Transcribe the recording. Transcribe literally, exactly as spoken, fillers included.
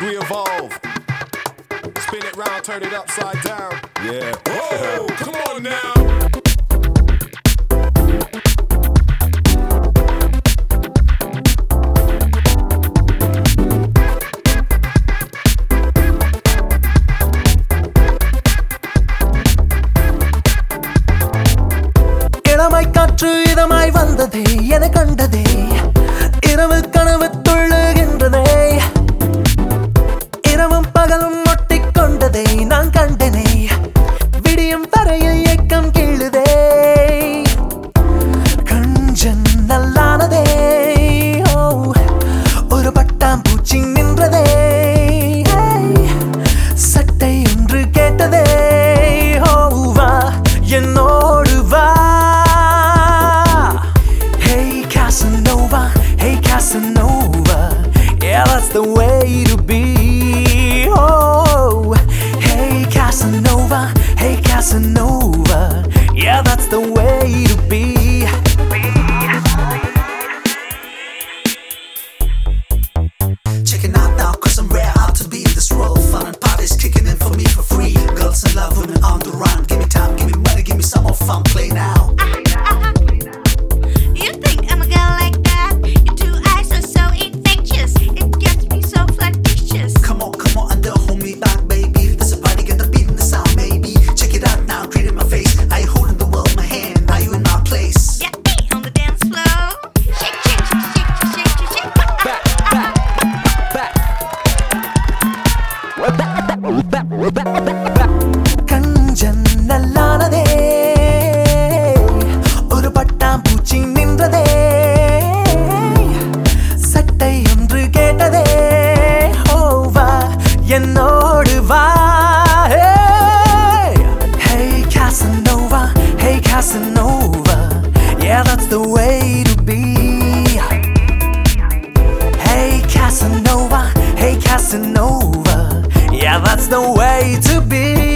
we evolve. Spin it round, turn it upside down. Yeah. Whoa, come on now. இளமை காற்று இதமாய் வந்ததே என கண்டதே இரவு கனவு துள்ளுகின்றதே இரவும் பகலும் ஒட்டிக்கொண்டதை நான் கண்டனே விடியும் வரையில் ஏக்கம் கிள்ளுதே கஞ்சன் நல்லானதே ஓ ஒரு பட்டாம் பூச்சி நின்றதே சட்டை ஒன்று கேட்டதே ஓ வா என்னோடு வா Casanova, hey Casanova, yeah that's the way to be. Oh, hey Casanova, hey Casanova, yeah that's the way to be. Check it out now, cause I'm rare out to be in this world. Fun and parties kicking in for me for free. Girls and love, women on the run. Give me time, give me money, give me some more fun. Play now. கஞ்சன் நல்லானதே ஒரு பட்டாம் பூச்சி நின்றதே சட்டை ஒன்று கேட்டதே ஓ வா என்னோடு வா Hey Casanova, hey Casanova, yeah that's the way to be. Hey Casanova, hey Casanova, yeah that's the way to be.